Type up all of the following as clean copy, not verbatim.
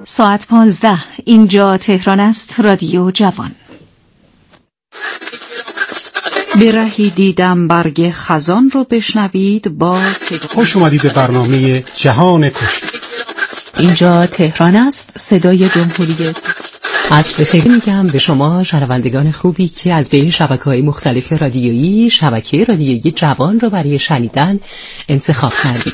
ساعت 15. اینجا تهران است. رادیو جوان. به رهی دیدم برگ خزان رو بشنوید با صدا. خوش اومدید به برنامه جهان کشتی. اینجا تهران است. صدای جمهوری از بخیر میگم به شما شنوندگان خوبی که از بین شبکه‌های مختلف رادیویی شبکه رادیویی جوان رو برای شنیدن انتخاب کردید.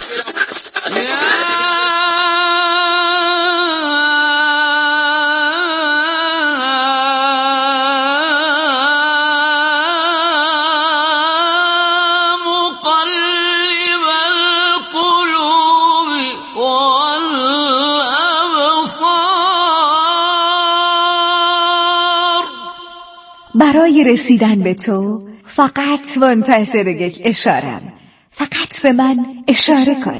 برای رسیدن به تو فقط منتظر یک اشارم. فقط به من اشاره کن.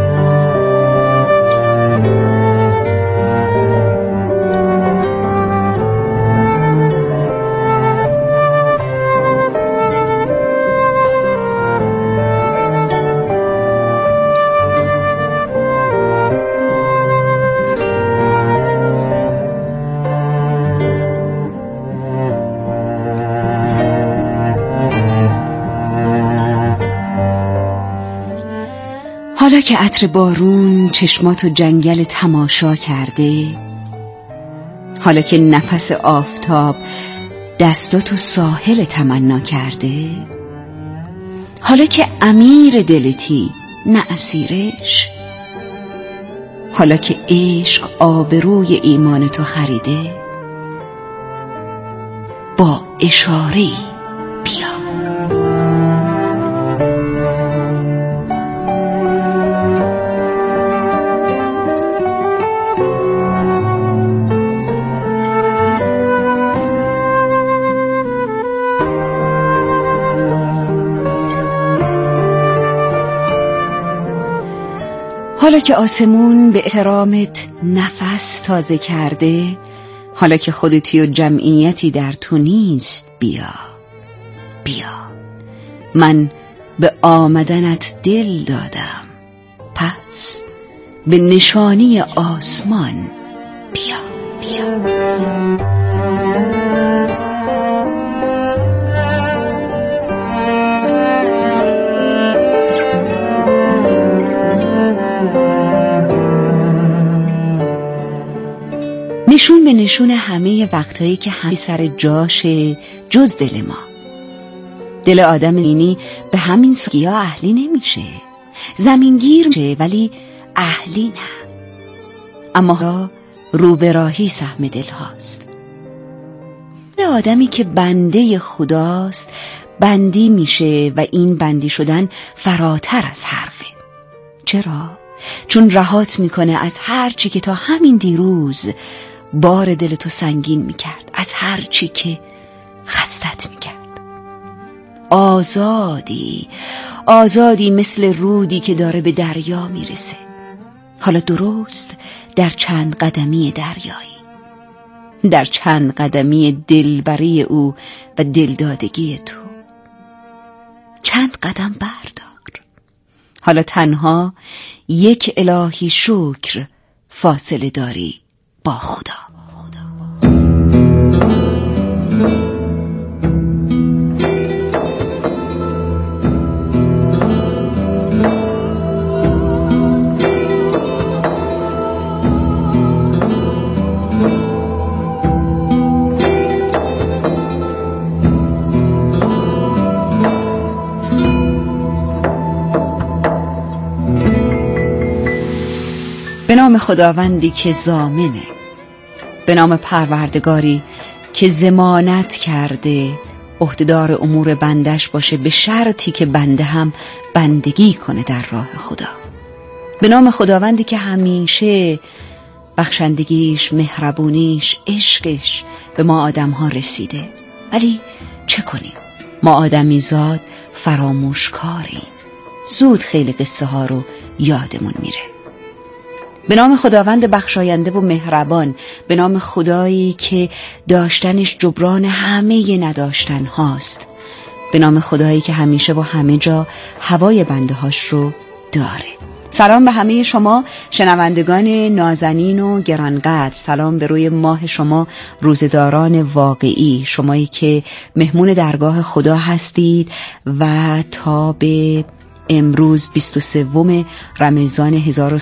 حالا که عطر بارون چشماتو جنگل تماشا کرده، حالا که نفس آفتاب دستاتو ساحل تمنا کرده، حالا که امیر دلتی نه اسیرش، حالا که عشق آبروی ایمانتو خریده، با اشاره‌ای بیا. حالا که آسمون به احترامت نفس تازه کرده، حالا که خودتی و جمعیتی در تو نیست، بیا بیا. من به آمدنت دل دادم، پس به نشانی آسمان بیا بیا. نشون به نشون همه وقتایی که همه سر جاشه جز دل ما. دل آدم اینی به همین سادگی ها اهلی نمیشه. زمینگیر میشه ولی اهلی نه. اما رو به راهی سهم دل هاست. دل آدمی که بنده خداست بندی میشه و این بندی شدن فراتر از حرفه. چرا؟ چون رهات میکنه از هر چی که تا همین دیروز بار دلتو سنگین میکرد، از هر چی که خستت میکرد. آزادی مثل رودی که داره به دریا میرسه، حالا درست در چند قدمی دریایی، در چند قدمی دلبری او و دلدادگی تو. چند قدم بردار، حالا تنها یک الهی شکر فاصله داری با خدا. به نام خداوندی که ضامنه، به نام پروردگاری که ضمانت کرده عهدهدار امور بندش باشه، به شرطی که بنده هم بندگی کنه در راه خدا. به نام خداوندی که همیشه بخشندگیش، مهربونیش، عشقش به ما آدم ها رسیده. ولی چه کنیم؟ ما آدمیزاد فراموشکاریم، زود خیلی قصه ها رو یادمون میره. به نام خداوند بخشاینده و مهربان، به نام خدایی که داشتنش جبران همه نداشتن هاست، به نام خدایی که همیشه و همه جا هوای بنده هاش رو داره. سلام به همه شما شنوندگان نازنین و گرانقدر، سلام به روی ماه شما روزداران واقعی، شمایی که مهمون درگاه خدا هستید و تا به امروز 23 رمضان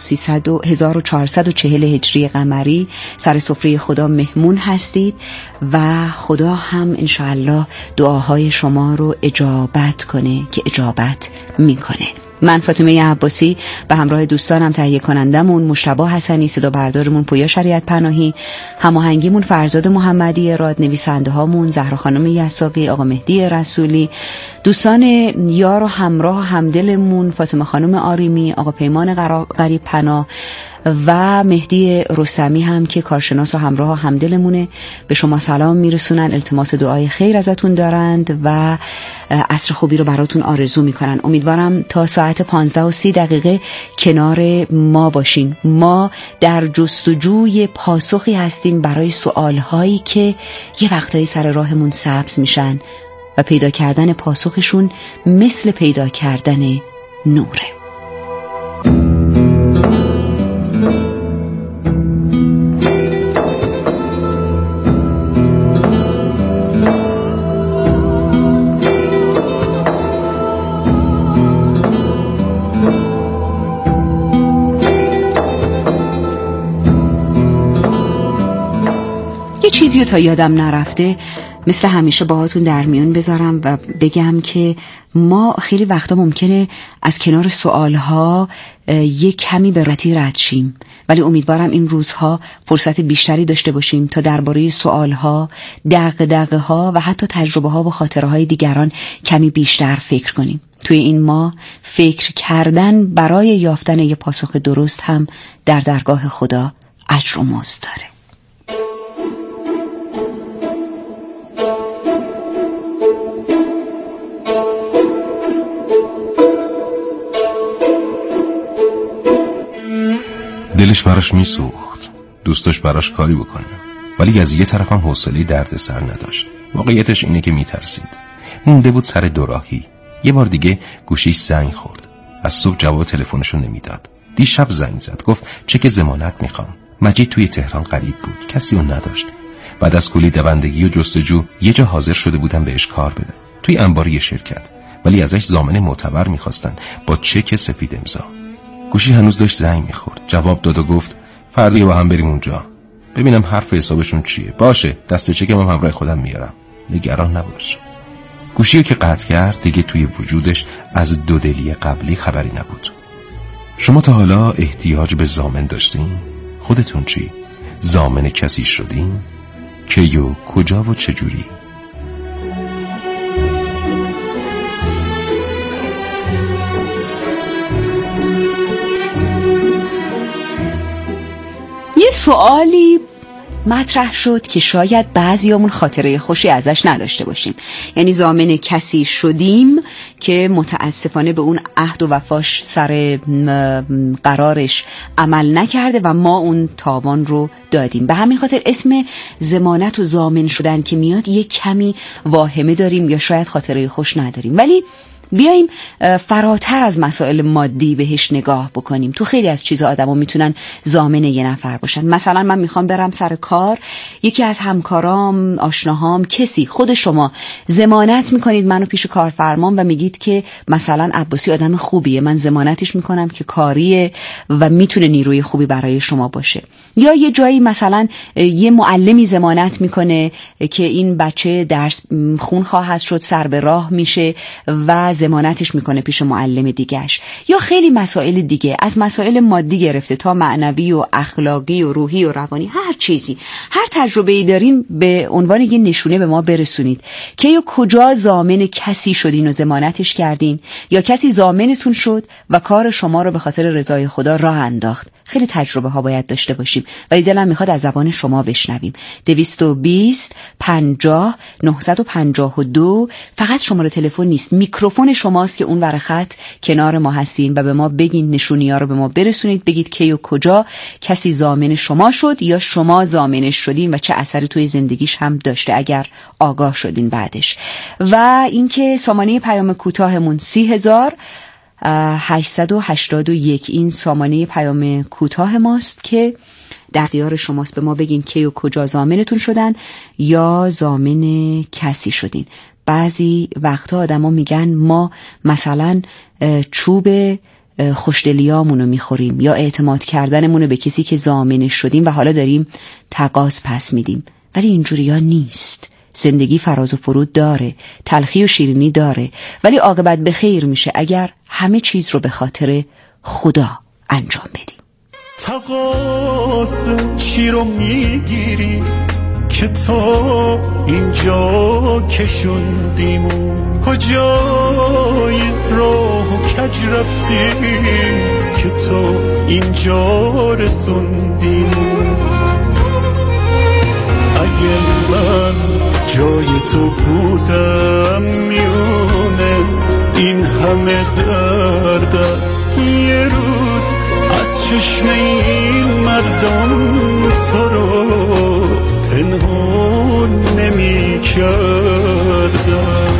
1440 هجری قمری سر سفره خدا مهمون هستید و خدا هم انشاءالله دعاهای شما رو اجابت کنه که اجابت میکنه. من فاطمه عباسی به همراه دوستانم تهیه کنندمون مجتبی حسنی، صدا بردارمون پویا شریعت پناهی، هماهنگیمون فرزاد محمدی، راد نویسنده هامون زهرا خانم یساقی، آقا مهدی رسولی، دوستان یار و همراه و همدلمون فاطمه خانم آریمی، آقا پیمان غریب پناه و مهدی رستمی هم که کارشناس و همراه و همدلمونه، به شما سلام میرسونن، التماس دعای خیر ازتون دارند و عصر خوبی رو براتون آرزو میکنن. امیدوارم تا ساعت 15:30 کنار ما باشین. ما در جستجوی پاسخی هستیم برای سوالهایی که یه وقتایی سر راهمون سبز میشن و پیدا کردن پاسخشون مثل پیدا کردن نوره. چیزی تا یادم نرفته مثل همیشه باهاتون در میون بذارم و بگم که ما خیلی وقتا ممکنه از کنار سوالها یک کمی به راحتی رد شیم، ولی امیدوارم این روزها فرصت بیشتری داشته باشیم تا درباره سوالها، دغدغه‌ها و حتی تجربه‌ها و خاطره‌های دیگران کمی بیشتر فکر کنیم. توی این ماه فکر کردن برای یافتن یک پاسخ درست هم در درگاه خدا اجر و مزد داره. دلش براش میسوخت، دوست داشت براش کاری بکنه، ولی از یه طرف هم حوصله دردسر نداشت. واقعیتش اینه که میترسید، مونده بود سر دوراهی. یه بار دیگه گوشیش زنگ خورد، از صبح جواب تلفنشو نمیداد. دیشب زنگ زد، گفت چک ضمانت میخوام. مجید توی تهران غریب بود، کسی اون نداشت. بعد از کلی دوندگی و جستجو یه جا حاضر شده بودن بهش کار بده، توی انبار یه شرکت، ولی ازش ضامن معتبر میخواستن با چک سفید امضا. گوشی هنوز داشت زنگ میخورد، جواب داد و گفت فردا با هم بریم اونجا ببینم حرف حسابشون چیه. باشه، دست چکم هم همراه خودم میارم، نگران نباش. گوشیو که قطع کرد دیگه توی وجودش از دودلی قبلی خبری نبود. شما تا حالا احتیاج به ضامن داشتین؟ خودتون چی؟ ضامن کسی شدین؟ کی و کجا و چجوری؟ یه سوالی مطرح شد که شاید بعضیامون خاطره خوشی ازش نداشته باشیم، یعنی ضامن کسی شدیم که متاسفانه به اون عهد و وفاش سر قرارش عمل نکرده و ما اون تاوان رو دادیم. به همین خاطر اسم ضمانت و ضامن شدن که میاد یه کمی واهمه داریم یا شاید خاطره خوش نداریم، ولی بیاییم فراتر از مسائل مادی بهش نگاه بکنیم. تو خیلی از چیزا آدما میتونن ضامن یه نفر باشن. مثلا من میخوام برم سر کار، یکی از همکارام، آشناهام، کسی، خود شما ضمانت میکنید منو پیش کارفرمام و میگید که مثلا عباسی آدم خوبیه، من ضمانتش میکنم که کاریه و میتونه نیروی خوبی برای شما باشه. یا یه جایی مثلا یه معلمی ضمانت میکنه که این بچه درس خون خواهد شد، سر به راه میشه و ضمانتش میکنه پیش معلم دیگه‌اش. یا خیلی مسائل دیگه، از مسائل مادی گرفته تا معنوی و اخلاقی و روحی و روانی، هر چیزی، هر تجربه‌ای دارین به عنوان یه نشونه به ما برسونید که یا کجا ضامن کسی شدین و ضمانتش کردین یا کسی ضامنتون شد و کار شما رو به خاطر رضای خدا راه انداخت. خیلی تجربه ها باید داشته باشیم ولی دلم میخواد از زبان شما بشنویم. 220 50 952 فقط شماره تلفن نیست، میکروفون شماست که اون ور خط کنار ما هستین و به ما بگین، نشونی ها رو به ما برسونید، بگید کی و کجا کسی ضامن شما شد یا شما ضامنش شدین و چه اثری توی زندگیش هم داشته اگر آگاه شدین بعدش. و اینکه سامانه پیام کوتاهمون 30,000 881 این سامانه پیام کوتاه ماست که در اختیار شماست. به ما بگین کی و کجا ضامنتون شدن یا ضامن کسی شدین. بعضی وقتا آدما میگن ما مثلا چوب خوشدلیامونو میخوریم یا اعتماد کردنمونو به کسی که ضامنش شدیم و حالا داریم تقاضا پس میدیم، ولی اینجوری ها نیست. زندگی فراز و فرود داره، تلخی و شیرینی داره، ولی عاقبت به خیر میشه اگر همه چیز رو به خاطر خدا انجام بدیم. تقاضا چی رو میگیری که تو اینجا کشوندیم و کجای راه و کج رفتی که تو اینجا رسوندیم. اگه من جای تو بودم میونه این همه دردم یه روز از چشم این مردم تو رو پنهون نمی کردم.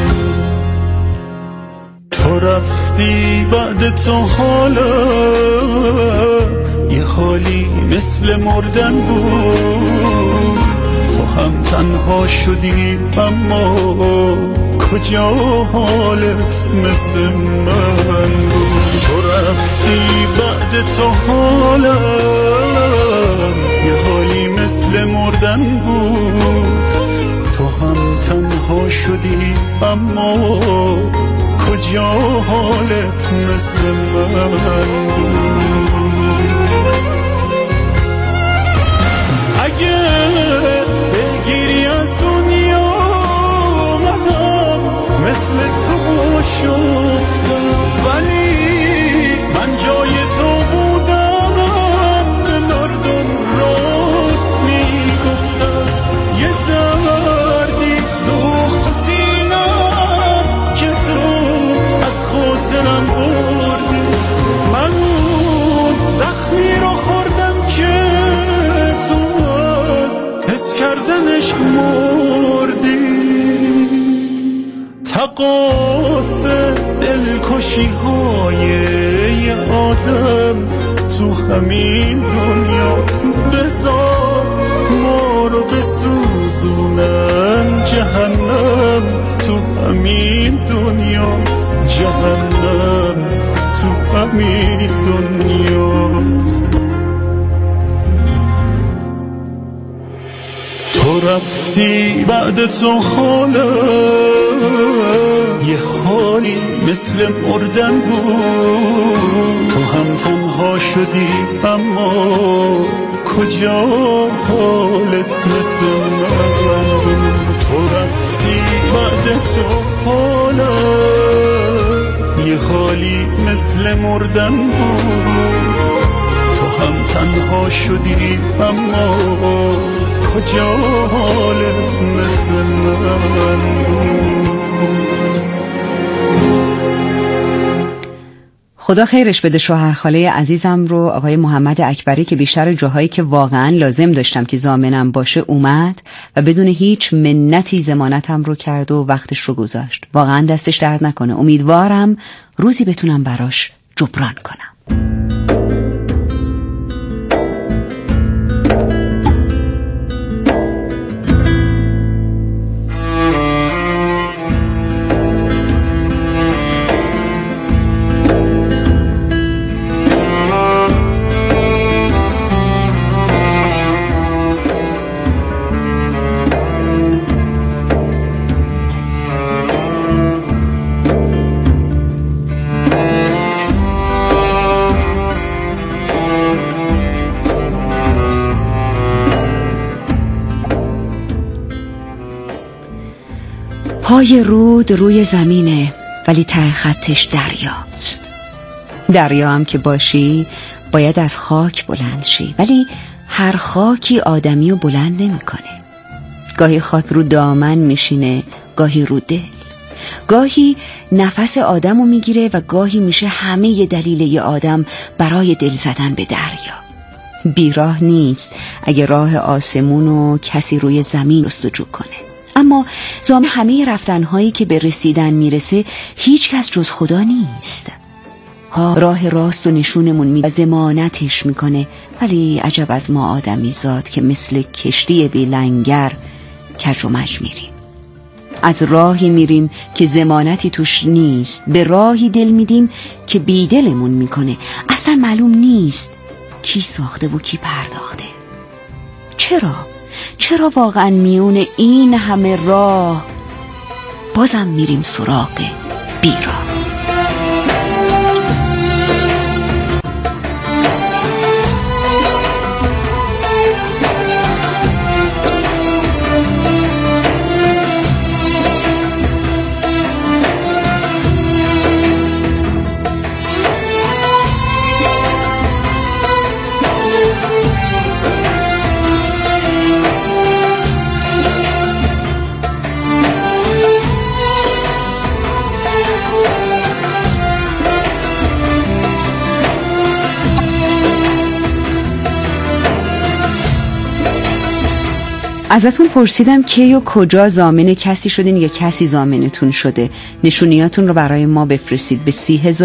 تو رفتی بعد تو حالا یه حالی مثل مردن بود. تو هم تنها شدی اما کجا حالت مثل من بود. تو رفتی بعد تو حالا یه حالی مثل مردن بود. تو هم تنها شدی اما کجا حالت مثل من بود. اگه بگیری از دنیا مدام مثل تو شفتم، ولی من جای تو بودم به مردم راست میگفتم. یه دردی سوخت تو سینم که تو از خاطرم بردی. من اون زخمی رو خوردم که تو از حس کردنش مردی. تقاص دلکشی های یه آدم تو همین دنیا بذار ما رو بسوزونن. جهنم تو همین دنیاست، جهنم تو همین دنیاست. تو رفتی بعد تو حالا یه حالی مثل مردن بود. تو هم تنها شدی اما کجا حالت مثل من بود. تو رفتی بعد تو حالا یه حالی مثل مردن بود. تو هم تنها شدی اما کجا حالت مثل من بود. خدا خیرش بده شوهرخاله عزیزم رو، آقای محمد اکبری، که بیشتر جاهایی که واقعا لازم داشتم که ضامنم باشه اومد و بدون هیچ منتی ضمانتم رو کرد و وقتش رو گذاشت. واقعا دستش درد نکنه. امیدوارم روزی بتونم براش جبران کنم. پای رود روی زمینه ولی ته خطش دریاست. دریا هم که باشی باید از خاک بلند شی، ولی هر خاکی آدمی رو بلند نمی‌کنه. گاهی خاک رو دامن میشینه، گاهی رو دل، گاهی نفس آدم رو میگیره و گاهی میشه همه ی دلیل ی آدم برای دل زدن به دریا. بیراه نیست اگه راه آسمون رو کسی روی زمین جستجو کنه، اما ضامن همه رفتنهایی که به رسیدن میرسه هیچ کس جز خدا نیست. خدا راه راست و نشونمون میده، ضمانتش میکنه. ولی عجب از ما آدمی زاد که مثل کشتی بی لنگر کج و مج میریم. از راهی میریم که ضمانتی توش نیست، به راهی دل میدیم که بی دلمون میکنه. اصلا معلوم نیست کی ساخته و کی پرداخته. چرا واقعا میون این همه راه بازم میریم سراغ بیراه؟ ازتون پرسیدم کی و کجا ضامن کسی شدین یا کسی ضامنتون شده. نشونیاتون رو برای ما بفرستید به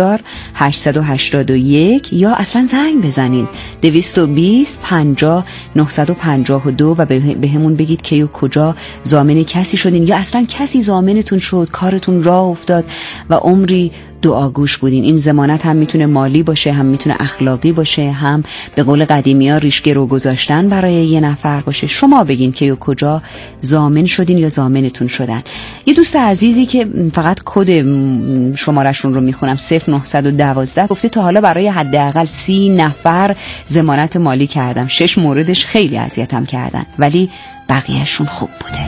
30881 یا اصلا زنگ بزنید 220 50 952 و به همون بگید کی و کجا ضامن کسی شدین یا اصلا کسی ضامنتون شد، کارتون راه افتاد و عمری دعاگوش بودین. این ضمانت هم میتونه مالی باشه، هم میتونه اخلاقی باشه، هم به قول قدیمی‌ها ریشگه رو گذاشتن برای یه نفر باشه. شما بگین که کجا ضامن شدین یا ضامنتون شدن. یه دوست عزیزی که فقط کد شمارهشون رو میخونم 0912 گفته تا حالا برای حداقل 30 نفر ضمانت مالی کردم. 6 موردش خیلی اذیتم کردن ولی بقیهشون خوب بوده.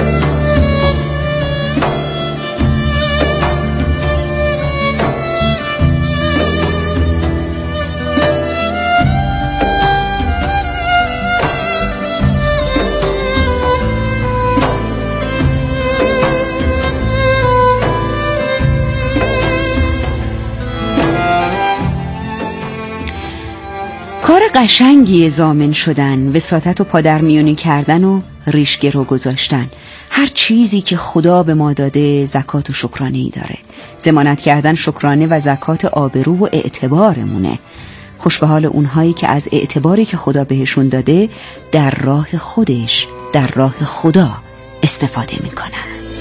کار قشنگی ضامن شدن، وساطت و پادرمیونی کردن و ریشگه رو گذاشتن. هر چیزی که خدا به ما داده زکات و شکرانه‌ای داره. ضمانت کردن شکرانه و زکات آبرو و اعتبارمونه. خوش به حال اونهایی که از اعتباری که خدا بهشون داده در راه خودش، در راه خدا استفاده میکنن.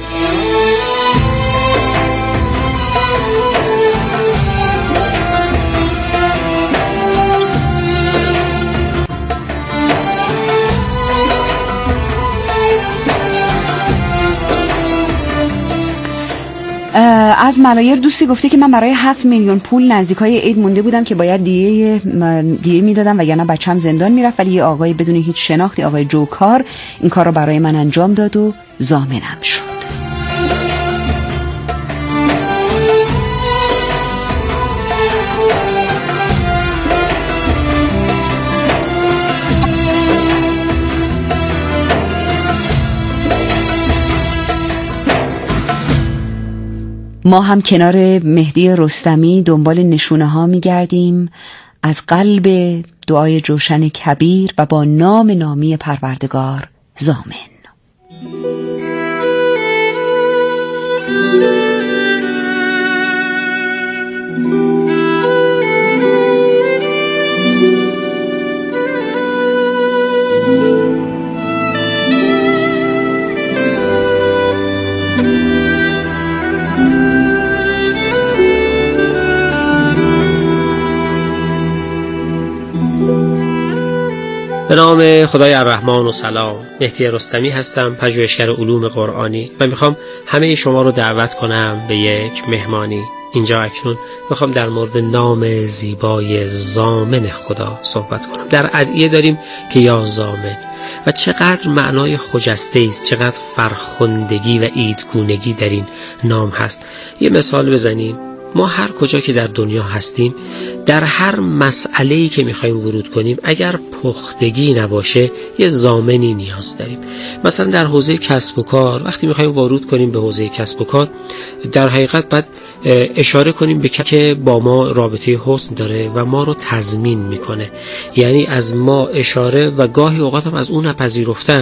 از ملایر دوستی گفته که من برای 7 میلیون پول نزدیکای عید مونده بودم که باید دیه میدادم وگرنه بچم زندان میرفت، ولی یه آقای بدون هیچ شناختی، آقای جوکار، این کار رو برای من انجام داد و ضامنم شد. ما هم کنار مهدی رستمی دنبال نشونه ها می گردیم از قلب دعای جوشن کبیر و با نام نامی پروردگار ضامن. به نام خدای الرحمن و سلام. مهدی رستمی هستم، پژوهشگر علوم قرآنی و میخوام همه شما رو دعوت کنم به یک مهمانی. اینجا اکنون میخوام در مورد نام زیبای ضامن خدا صحبت کنم. در ادعیه داریم که یا ضامن و چقدر معنای خجسته است، چقدر فرخندگی و عیدگونگی در این نام هست. یه مثال بزنیم. ما هر کجا که در دنیا هستیم، در هر مسئله‌ای که می‌خوایم ورود کنیم، اگر پختگی نباشه یه ضامنی نیاز داریم. مثلا در حوزه کسب و کار وقتی می‌خوایم ورود کنیم به حوزه کسب و کار، در حقیقت باید اشاره کنیم به که با ما رابطه حسن داره و ما رو تضمین میکنه، یعنی از ما اشاره و گاهی اوقات هم از اون پذیرفتن.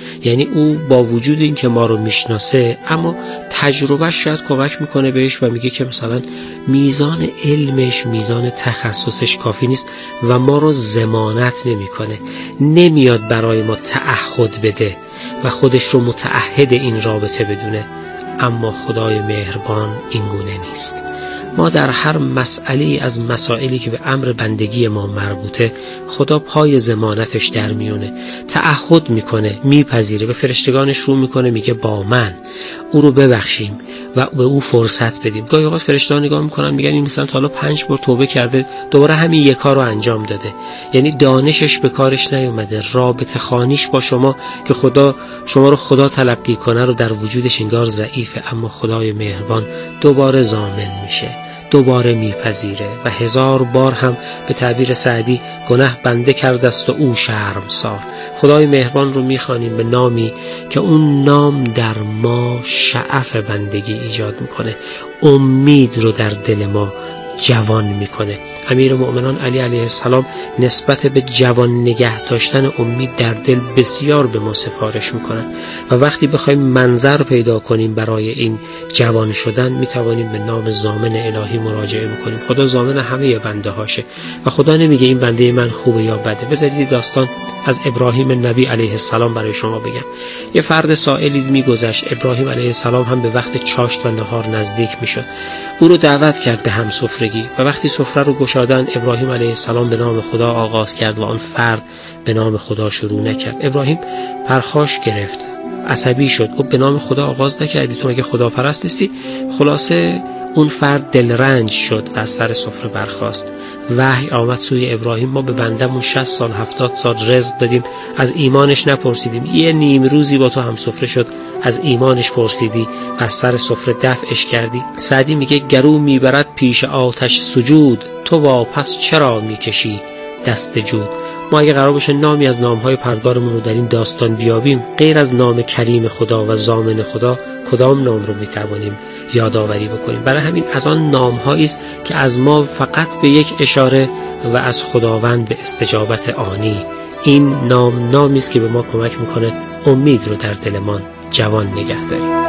یعنی او با وجود این که ما رو میشناسه، اما تجربهش شاید کمک میکنه بهش و میگه که مثلا میزان علمش، میزان تخصصش کافی نیست و ما رو ضمانت نمیکنه، نمیاد برای ما تعهد بده و خودش رو متعهد این رابطه بدونه. اما خدای مهربان این گونه نیست. ما در هر مسئله از مسائلی که به امر بندگی ما مربوطه، خدا پای ضمانتش در میونه، تعهد میکنه، میپذیره، به فرشتگانش رو میکنه، میگه با من او رو ببخشیم و به او فرصت بدیم. گاهی اوقات فرشته‌ها نگاه میکنن میگن این مثلا تا حالا 5 بار توبه کرده، دوباره همین یک کار رو انجام داده، یعنی دانشش به کارش نیومده، رابطه خانیش با شما که خدا شما رو خدا تلقی کنه رو در وجودش انگار ضعیفه. اما خدای مهربان دوباره ضامن میشه، دوباره میپذیره و 1000 بار هم به تعبیر سعدی گناه بنده کرده است و او شرمسار. خدای مهربان رو میخوانیم به نامی که اون نام در ما شعف بندگی ایجاد میکنه، امید رو در دل ما جوان میکنه. امیر مؤمنان علی علیه السلام نسبت به جوان نگه داشتن امید در دل بسیار به ما سفارش میکنن و وقتی بخوایم منظر پیدا کنیم برای این جوان شدن، میتوانیم به نام ضامن الهی مراجعه میکنیم. خدا ضامن همه بنده هاشه و خدا نمیگه این بنده من خوبه یا بده. بذارید داستان از ابراهیم نبی علیه السلام برای شما بگم. یه فرد سائلی میگذشت، ابراهیم علیه السلام هم به وقت چاشت و نهار نزدیک میشد. او رو دعوت کرد به هم سفرگی و وقتی سفره رو گشادن، ابراهیم علیه السلام به نام خدا آغاز کرد و آن فرد به نام خدا شروع نکرد. ابراهیم پرخاش گرفت، عصبی شد، گفت به نام خدا آغاز نکردی، تو مگه خدا پرست نیستی؟ خلاصه اون فرد دلرنج شد و از سر سفره برخاست. وحی آمد سوی ابراهیم، ما به بندمون 60 سال 70 سال رزق دادیم، از ایمانش نپرسیدیم، یه نیم روزی با تو هم سفره شد، از ایمانش پرسیدی و از سر سفره دفعش کردی. سعدی میگه گرو میبرد پیش آتش سجود، تو واپس چرا میکشی دست جود. ما اگه قرار باشه نامی از نامهای پروردگارمون رو در این داستان بیابیم، غیر از نام کریم خدا و ضامن خدا، کدام نام رو میتوانیم یادآوری بکنیم؟ برای همین از آن نام‌هایی است که از ما فقط به یک اشاره و از خداوند به استجابت آنی. این نامی است که به ما کمک میکنه امید رو در دلمان جوان نگه داریم.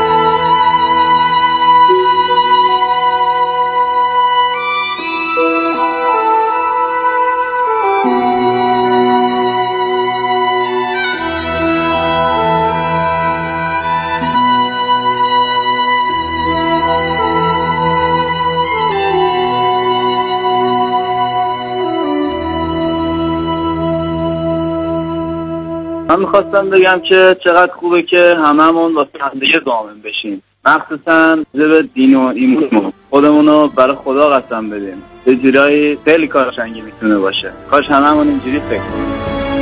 من میخواستم بگم که چقدر خوبه که هممون واسه همدیگه ضامن بشیم، مخصوصا به دین و ایمانمون خودمونو برای خدا قسم بدیم. یه جورایی خیلی کار قشنگی میتونه باشه. کاش هممون اینجوری فکر کنیم.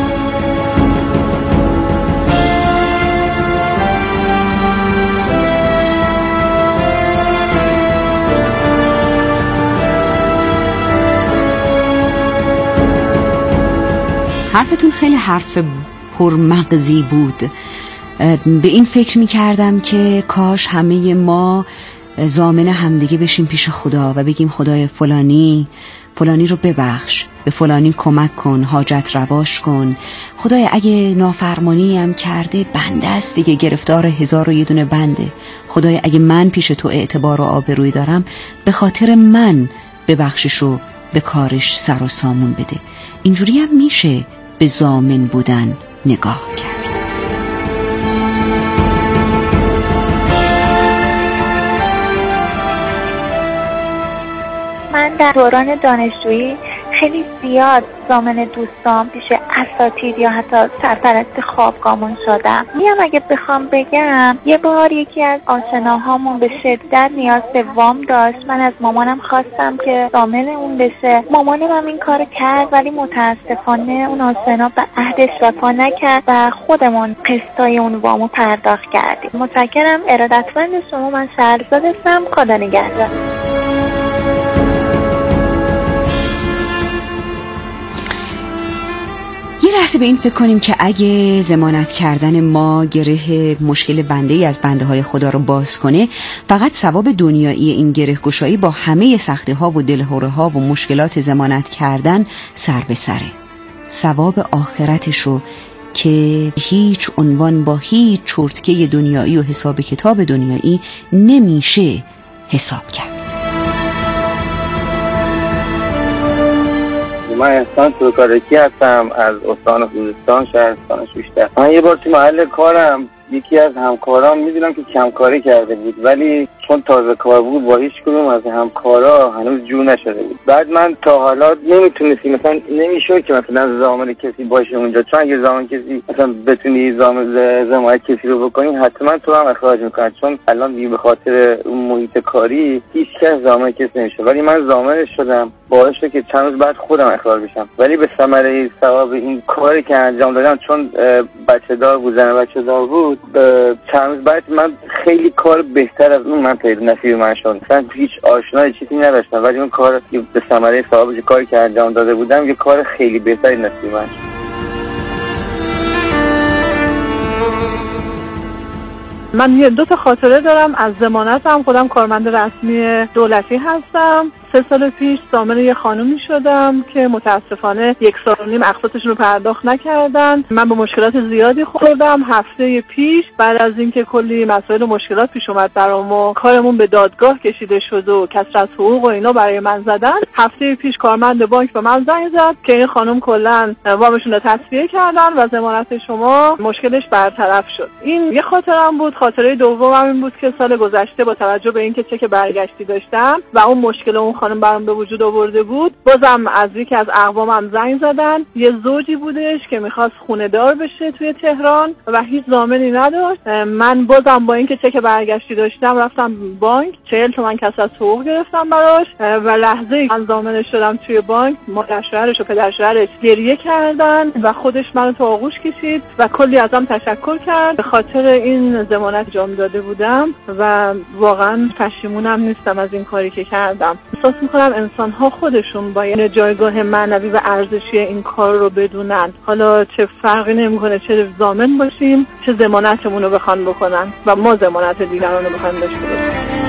حرفتون خیلی حرف پرمغزی بود. به این فکر می‌کردم که کاش همه ما ضامن همدیگه بشیم پیش خدا و بگیم خدای فلانی رو ببخش، به فلانی کمک کن، حاجت رواش کن. خدای اگه نافرمانی هم کرده بنده است دیگه، گرفتار 1001 بنده. خدای اگه من پیش تو اعتبار و آبرویی دارم، به خاطر من ببخشش رو به کارش سر و سامون بده. اینجوری هم میشه به ضامن بودن نگاه کرد. من در دوران دانشجویی خیلی زیاد ضامن دوستام پیش اساتید یا حتی سرپرست خوابگاهمون شدم. اگه بخوام بگم، یه بار یکی از آشناهامون به شدت نیاز به وام داشت. من از مامانم خواستم که ضامن اون بشه. مامانم هم این کار کرد، ولی متاسفانه اون آشنا به عهدش وفا نکرد و خودمون قسطای اون وامو پرداخت کردیم. متشکرم. ارادتمند شما. من شهرزاد هستم. خدا نگهدار. یه لحظه به این فکر کنیم که اگه ضمانت کردن ما گره مشکل بنده‌ای از بنده‌های خدا رو باز کنه، فقط ثواب دنیایی این گره گشایی با همه سختی‌ها و دلهره‌ها و مشکلات ضمانت کردن سر به سره. ثواب آخرتش رو که هیچ عنوان با هیچ چرتکه دنیایی و حساب کتاب دنیایی نمیشه حساب کرد. من احسان توکارکی هستم از استان خوزستان، شهرستان شوشتر. من یه بار تو محل کارم یکی از همکاران میدونم که کمکاری کرده بود، ولی چون تازه کار بود با هیچ کدوم از همکارا هنوز جو نشده بود. بعد من تا حالا نمیتونستی مثلا نمیشد که مثلا ضامن کسی باشه اونجا، چون اگه ضامن کسی مثلا بتونی ضمانت کسی رو بکنی حتما تو هم اخراج میکنن، چون الان دیگه به خاطر اون محیط کاری هیچ کس ضامن کسی نمیشه. ولی من ضامنش شدم، باعث شد که چند روز بعد خودم اخراج بشم. ولی به ثمره ثواب این کاری که انجام دادم، چون بچه دار بود، زن بچه دار بود، چند روز بعد من خیلی کار بهتر از اون من پیدا نصیب من شد. مثلا هیچ آشنای چیزی نداشتم، ولی اون کار به ثمره ثوابش کاری که انجام داده بودم یه کار خیلی بهتری نصیب من شد. من یه 2 تا خاطره دارم از ضمانتم. خودم کارمند رسمی دولتی هستم. 3 سال پیش ضامن یه خانومی شدم که متاسفانه 1.5 سال اقساطشون رو پرداخت نکردن. من به مشکلات زیادی خوردم. هفته پیش بعد از اینکه کلی مسائل و مشکلات پیش اومد برام و کارمون به دادگاه کشیده شد و کسرت حقوق و اینا برای من زدن، هفته پیش کارمند بانک به من زنگ زد که این خانم کلا وامشون رو تسویه کردن و ضمانت شما مشکلش برطرف شد. این یه خاطرم بود. خاطره دومم این بود که سال گذشته با توجه به اینکه چک برگشتی داشتم و اون مشکل اون خانم برام به وجود آورده بود، بازم از یکی از اقوامم زنگ زدن. یه زوجی بودش که میخواست خونه دار بشه توی تهران و هیچ ضامنی نداشت. من بازم با اینکه چک برگشتی داشتم رفتم بانک، 40 تومن کسرت حقوق گرفتم براش و لحظه‌ای من ضامن شدم توی بانک، مادر شوهرش و پدر شوهرش گریه کردن و خودش منو تو آغوش کشید و کلی ازم تشکر کرد به خاطر این ضمانت انجام داده بودم و واقعا پشیمونم نیستم از این کاری که کردم. احساس میکنم انسان ها خودشون باید جایگاه معنوی و ارزشی این کار رو بدونن. حالا چه فرقی نمیکنه چه ضامن باشیم چه ضمانتمون رو بخوان بکنن و ما ضمانت دیگران رو بخوان داشته باشیم.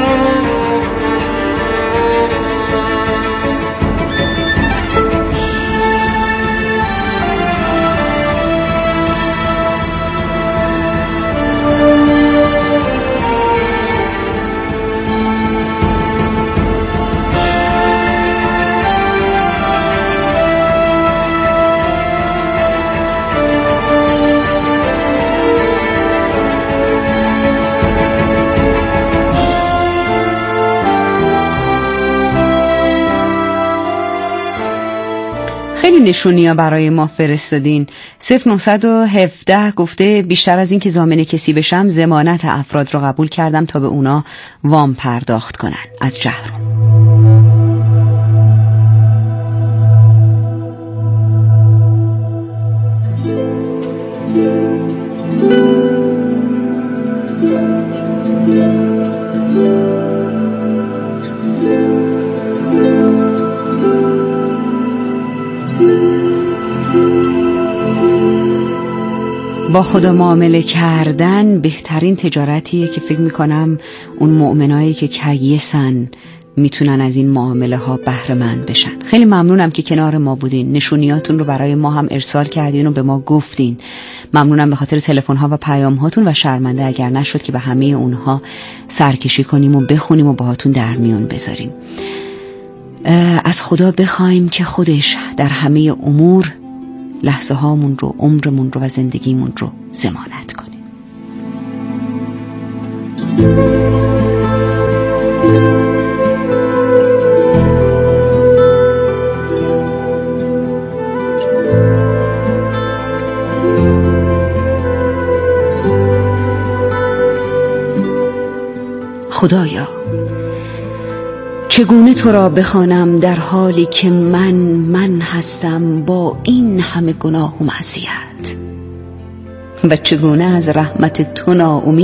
خیلی نشونی ها برای ما فرستادین. 0917 گفته بیشتر از این که ضامن کسی بشم ضمانت افراد رو قبول کردم تا به اونا وام پرداخت کنن. از جهرم. با خدا معامله کردن بهترین تجارتیه که فکر میکنم اون مؤمنایی که کیسن میتونن از این معامله ها بهره مند بشن. خیلی ممنونم که کنار ما بودین، نشونیاتون رو برای ما هم ارسال کردین و به ما گفتین. ممنونم به خاطر تلفن ها و پیام هاتون و شرمنده اگر نشد که به همه اونها سرکشی کنیم و بخونیم و باهاتون در میون بذاریم. از خدا بخوایم که خودش در همه امور لحظه هامون رو، عمرمون رو و زندگیمون رو ضمانت کنه. خدایا چگونه تو را بخوانم در حالی که من هستم با این همه گناه و معصیت، و چگونه از رحمت تو ناامید